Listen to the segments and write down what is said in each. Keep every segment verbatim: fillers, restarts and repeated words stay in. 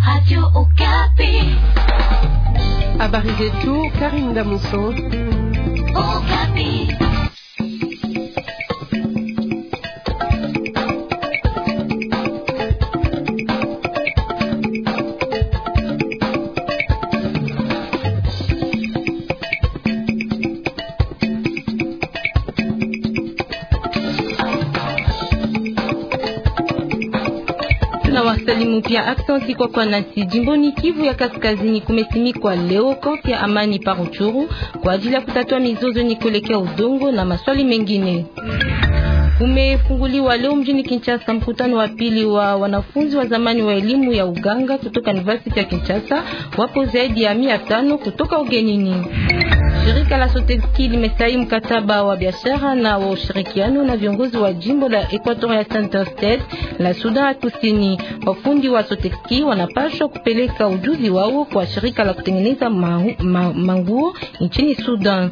Radio Okapi. Habari zetu Karim Damuso. Okapi. Wasalimu pia aksanti kwa kwa nasi. Jimboni Kivu ya Kaskazini kumesimikwa leo kampi ya amani pa Ruchuru kwa ajili ya kutatua mizozo ni kuelekea udongo na maswali mengine. Kumefunguliwa leo mjini Kinshasa mkutano wa pili wa wanafunzi wa zamani wa elimu ya uganga kutoka University ya Kinshasa, wapo zaidi ya mia tano kutoka ugenini. Shirika la Sotexki limesaini mkataba wa biashara na wa ushirikiano na viongozi wa jimbo la Equatorial Center State la Sudan Kusini. Wafundi wa Sotexki wanapaswa kupeleka ujuzi wao kwa shirika la kutengeneza manguo nchini Sudan.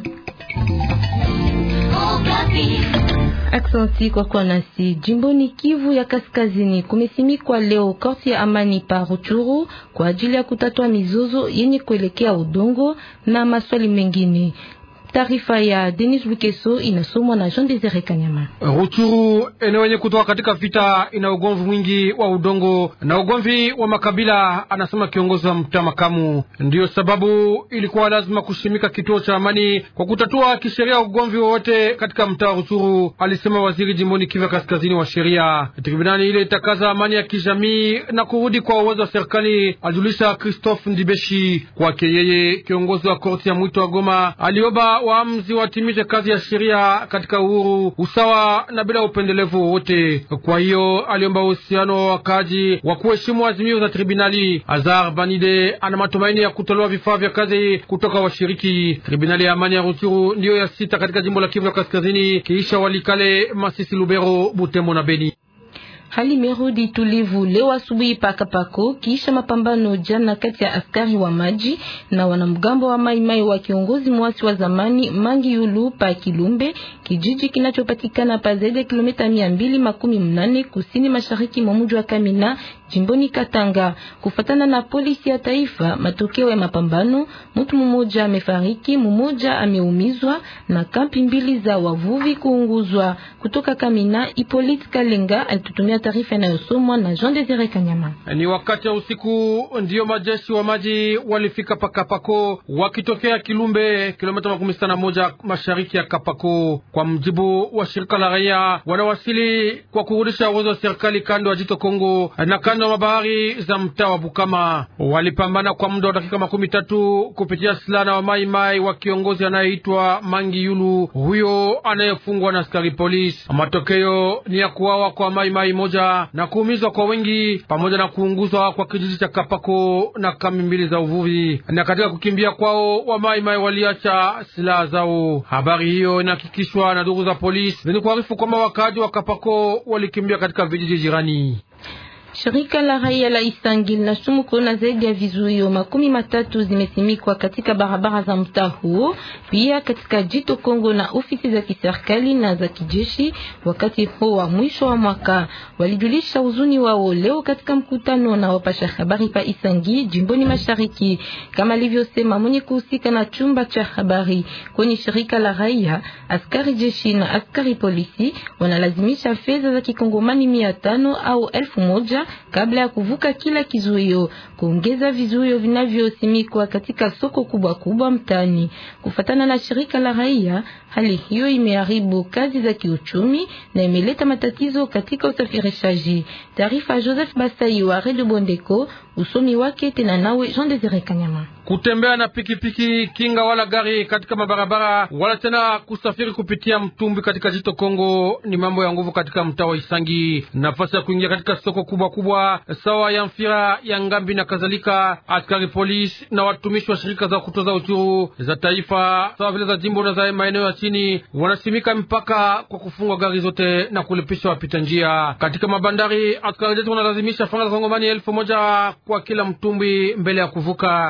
Aksanti kwa kwa nasi. Jimboni Kivu ya Kaskazini kumesimikwa leo korti ya amani pa Ruchuru kwa ajili ya kutatua mizozo yenye kuelekea udongo na maswali mengine. Taarifa ya Denis Lukeso inasomwa na Jean Desire Kanyama. Ruchuru, eneo yenye kutoka katika vita, ina ugomvi mwingi wa udongo na ugomvi wa makabila, anasema kiongozi wa mtaa makamu. Ndiyo sababu ilikuwa lazima kushimika kituo cha amani kwa kutatua kisheria ugomvi wowote katika mtaa Ruchuru, alisema waziri jimboni Kivu Kaskazini wa sheria. Tribunali ile itakaza amani ya kijamii na kurudi kwa uwezo wa serikali, ajulisha Christophe Ndibeshi. Kwake yeye, kiongozi wa korti ya mwito wa Goma alioba waamzi watimize kazi ya sheria katika uhuru, usawa na bila upendelevu wote. Kwa hiyo aliomba uhusiano wa wakaji wa kuheshimu azimio za tribunali. Azar Banide ana matumaini ya kutolewa vifaa vya kazi kutoka washiriki. Tribunali ya amani ya Ruchuru ndiyo ya sita katika jimbo la Kivu ya Kaskazini kiisha Walikale, Masisi, Lubero, Butembo na Beni. Hali merudi tulivu leo asubuhi paka pako kisha mapambano jana kati ya askari wa maji na wanamgambo wa Mai Mai wa kiongozi mwasi wa zamani Mangi Yulu pa Kilumbe, kijiji kinachopatikana pa zaidi ya kilomita mia mbili makumi mnane kusini mashariki mwa mji wa Kamina, jimboni Katanga. Kufatana na polisi ya taifa, matokeo ya mapambano, mtu mmoja amefariki, mmoja ameumizwa na kampi mbili za wavuvi kuunguzwa. Kutoka Kamina, Hippolyte Kalenga alitutumia taarifa inayosomwa na Jean Desire Kanyama. Ni wakati wa usiku ndio majeshi wa maji walifika pa Kapako wakitokea Kilumbe, kilomita makumi sita na moja mashariki ya Kapako. Kwa mjibu wa shirika la raia, wanawasili kwa kurudisha uwezo wa serikali kando ya Jito Kongo na kando ya bahari za mtaa wa Bukama. Walipambana kwa muda wa dakika makumi tatu kupitia silaha wa Mai Mai wa kiongozi anayeitwa Mangi Yulu, huyo anayefungwa na askari polisi. Matokeo ni ya kuwawa kwa Mai Mai moja na kuumizwa kwa wengi pamoja na kuunguzwa kwa kijiji cha Kapako na kambi mbili za uvuvi. Na katika kukimbia kwao, wa Mai Mai waliacha silaha zao. Habari hiyo inahakikishwa na ndugu za polisi zenye kuarifu kwamba wakaji wa Kapako walikimbia katika vijiji jirani. Shirika la raia la Isangi linashutumu kuona zaidi ya vizuio makumi matatu zimesimikwa katika barabara za mtaa huo, pia katika Jito Kongo na ofisi za kiserikali na za kijeshi. Wakati huo wa mwisho wa mwaka, walijulisha huzuni wao leo katika mkutano na wapasha habari pa Isangi, jimboni mashariki. Kama alivyosema mwenye kuhusika na chumba cha habari kwenye shirika la raia, askari jeshi na askari polisi wanalazimisha fedha za kikongomani mia tano au elfu moja kabla ya kuvuka kila kizuio, kuongeza vizuio vinavyosimikwa katika soko kubwa kubwa mtani. Kufatana na shirika la raia, hali hiyo imeharibu kazi za kiuchumi na imeleta matatizo katika usafirishaji. Taarifa Joseph Basai wa Radio Bondeko, usomi wake tena nawe Jean Desire Kanyama. Kutembea na pikipiki, kinga wala gari katika mabarabara wala tena kusafiri kupitia mtumbi katika Jito Kongo ni mambo ya nguvu katika mtaa wa Isangi. Nafasi ya kuingia katika soko kubwa kubwa sawa ya Mfira, ya Ngambi na kadhalika, askari polisi na watumishi wa shirika za kutoza uchuru za taifa sawa vile za jimbo na za maeneo ya chini wanasimika mpaka kwa kufunga gari zote na kulipisha wapita njia. Katika mabandari, askari jeshi wanalazimisha franga za Kongomani elfu moja kwa kila mtumbi mbele ya kuvuka. Kwa mjibu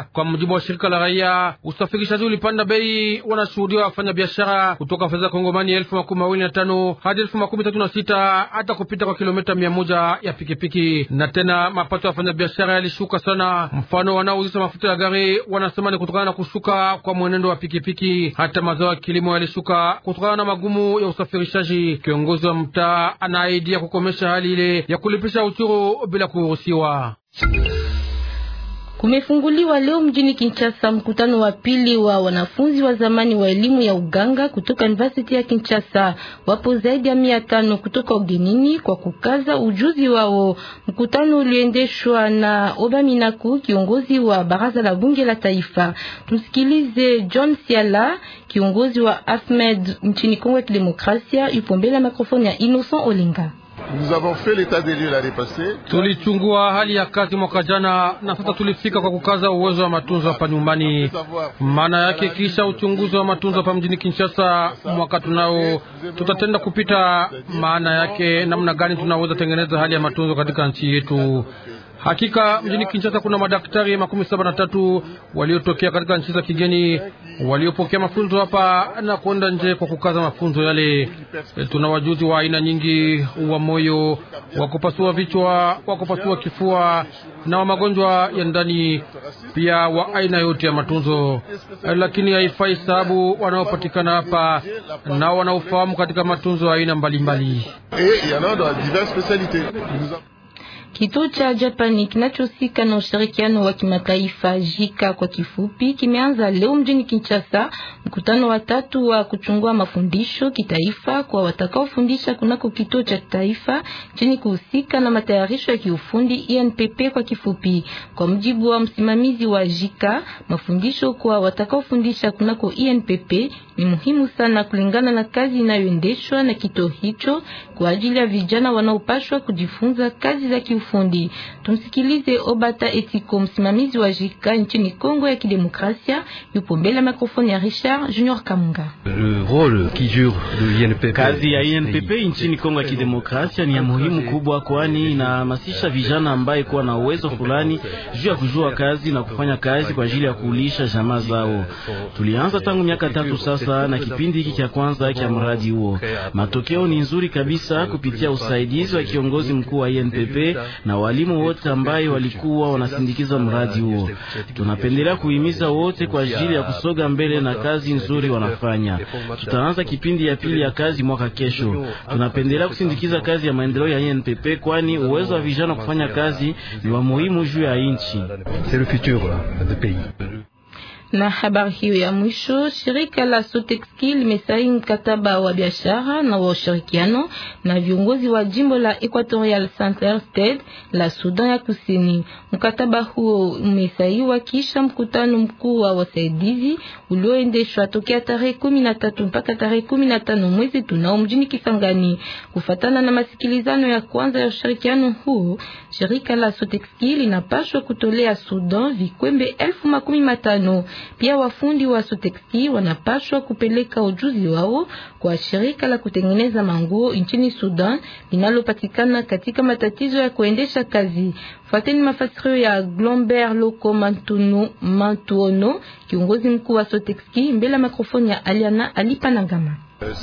mujibu wa shirika la raia, usafirishaji ulipanda bei. Wanashuhudia wafanya biashara kutoka fedha kongomani elfu makumi mawili na tano hadi elfu makumi tatu na sita hata kupita kwa kilomita mia moja ya pikipiki. Na tena mapato ya wafanya biashara yalishuka sana. Mfano, wanaouzisha mafuta ya gari wanasema ni kutokana na kushuka kwa mwenendo wa pikipiki. Hata mazao ya kilimo yalishuka kutokana na magumu ya usafirishaji. Kiongozi wa mtaa anaaidia kukomesha hali ile ya kulipisha uchuru bila kuruhusiwa. Kumefunguliwa leo mjini Kinshasa mkutano wa pili wa wanafunzi wa zamani wa elimu ya uganga kutoka University ya Kinshasa. Wapo zaidi ya mia tano kutoka ugenini kwa kukaza ujuzi wao. Mkutano uliendeshwa na Obaminaku, kiongozi wa baraza la bunge la taifa. Tumsikilize John Siala, kiongozi wa Ahmed nchini Kongo ya Kidemokrasia, yupo mbele ya mikrofoni ya Innocent Olinga. Nous avons fait l'état des lieux l'année passée. Tulichungua hali ya kazi mwaka jana na sasa tulifika kwa kukaza uwezo wa matunzo hapa nyumbani. Maana yake kisha uchunguzi wa matunzo hapa mjini Kinshasa mwaka tunao tutatenda kupita maana yake namna gani tunaweza tengeneza hali ya matunzo katika nchi yetu. Hakika mjini Kinshasa kuna madaktari makumi saba na tatu waliotokea katika nchi za kigeni waliopokea mafunzo hapa na kwenda nje kwa kukaza mafunzo yale. Tuna wajuzi wa aina nyingi, wa moyo, wa kupasua vichwa, wa kupasua kifua na wa magonjwa ya ndani, pia wa aina yote ya matunzo. Lakini haifai sababu wanaopatikana hapa na wanaofahamu katika matunzo aina mbalimbali. Kituo cha Japani kinachosika na ushirikiano wa kimataifa JICA kwa kifupi kimeanza leo mjini Kinshasa mkutano wa tatu wa kuchungua mafundisho kitaifa kwa watakaofundisha kunako kituo cha taifa chini kuhusika na matayarisho ya kiufundi I N P P kwa kifupi. Kwa mjibu wa msimamizi wa JICA, mafundisho kwa watakaofundisha kunako I N P P ni muhimu sana kulingana na kazi inayoendeshwa na kituo hicho kwa ajili ya vijana wanaopashwa kujifunza kazi za kiufundi. Fundi. Tumsikilize Obata Etiko, msimamizi wa JICA nchini Kongo ya Kidemokrasia, yupo mbele ya mikrofoni ya Richard Junior Kamunga. Kazi ya I N P P nchini Kongo ya Kidemokrasia ni ya muhimu kubwa, kwani inahamasisha vijana ambaye kuwa na uwezo fulani juu ya kujua kazi na kufanya kazi kwa ajili ya kulisha jamaa zao. Tulianza tangu miaka tatu sasa na kipindi hiki cha kwanza cha mradi huo. Matokeo ni nzuri kabisa kupitia usaidizi wa kiongozi mkuu wa I N P P na walimu wote ambayo walikuwa wanasindikiza mradi huo. Tunapendelea kuhimiza wote kwa ajili ya kusoga mbele na kazi nzuri wanafanya. Tutaanza kipindi ya pili ya kazi mwaka kesho. Tunapendelea kusindikiza kazi ya maendeleo ya I N P P, kwani uwezo wa vijana kufanya kazi ni wa muhimu juu ya nchi. C'est le futur du pays. Na habari hiyo ya mwisho, shirika la Sotexki limesaini mkataba wa biashara na wa ushirikiano na viongozi wa jimbo la Equatorial Center State la Sudan ya Kusini. Mkataba huo umesainiwa kisha mkutano mkuu wa wasaidizi ulioendeshwa tokea tarehe kumi na tatu mpaka tarehe kumi na tano mwezi tunao mjini Kisangani. Kufatana na masikilizano ya kwanza ya ushirikiano huo, shirika la Sotexki linapaswa kutolea Sudan vikwembe elfu makumi matano. Pia wafundi wa Sotexki wanapaswa kupeleka ujuzi wao kwa shirika la kutengeneza manguo nchini Sudan linalopatikana katika matatizo ya kuendesha kazi. Fuateni mafasirio ya Glomber Loko Mantuno Mantuono, kiongozi mkuu wa Sotexki mbele ya mikrofoni ya Aliana Alipanangama.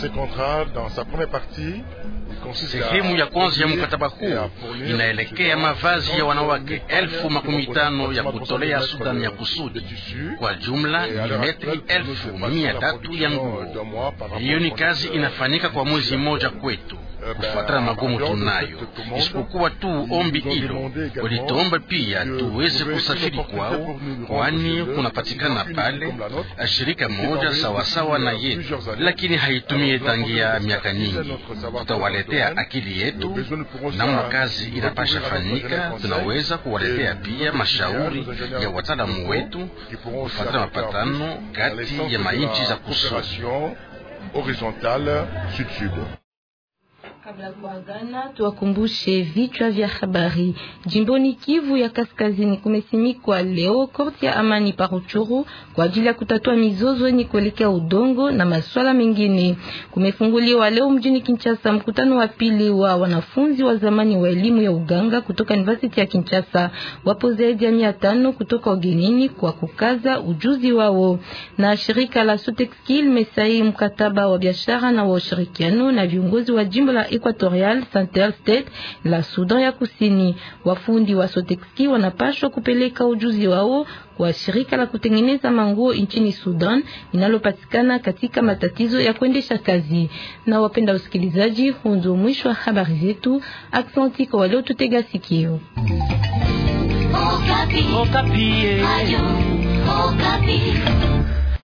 Sehemu ya kwanza ya mkataba huu inaelekea mavazi ya wanawake elfu makumi tano ya kutolea Sudan ya Kusudi, kwa jumla ni metri elfu mia tatu ya nguo. Hiyo ni kazi inafanyika kwa mwezi mmoja kwetu kufuatana magumu tunayo, isipokuwa tu ombi hilo walituomba pia tuweze kusafiri kwao, kwani kunapatikana pale shirika moja sawasawa na yetu, lakini haitumie tangia miaka nyingi. Tutawaletea akili yetu namna kazi inapasha fanyika. Tunaweza kuwaletea pia mashauri ya wataalamu wetu kufuatana mapatano kati ya mainchi za kusudi. Kabla kuagana, tuwakumbushe vichwa vya habari. Jimboni Kivu ya Kaskazini kumesimikwa leo korti ya amani Paruchuru kwa ajili ya kutatua mizozo yenye kuelekea udongo na masuala mengine. Kumefunguliwa leo mjini Kinshasa mkutano wa pili wa wanafunzi wa zamani wa elimu ya uganga kutoka University ya Kinshasa. Wapo zaidi ya mia tano kutoka ugenini kwa kukaza ujuzi wao. Na shirika la Sotexkil mesaini mkataba wa biashara na wa ushirikiano na viongozi wa jimbo la Equatorial Central State la Sudan ya Kusini. Wafundi wa Sotexkil wanapaswa kupeleka ujuzi wao kwa shirika la kutengeneza manguo nchini Sudan linalopatikana katika matatizo ya kuendesha kazi. Na wapenda usikilizaji, hundo mwisho wa habari zetu. Aksanti kwa wale tutega sikio. Okapi. Okapi. Ayo. Okapi.